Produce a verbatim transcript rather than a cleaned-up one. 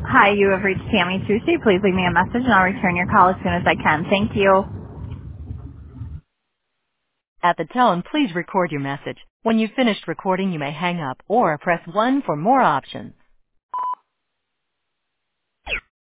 Hi, you have reached Tammy Sushi. Please leave me a message and I'll return your call as soon as I can. Thank you. At the tone, please record your message. When you've finished recording, you may hang up or press one for more options.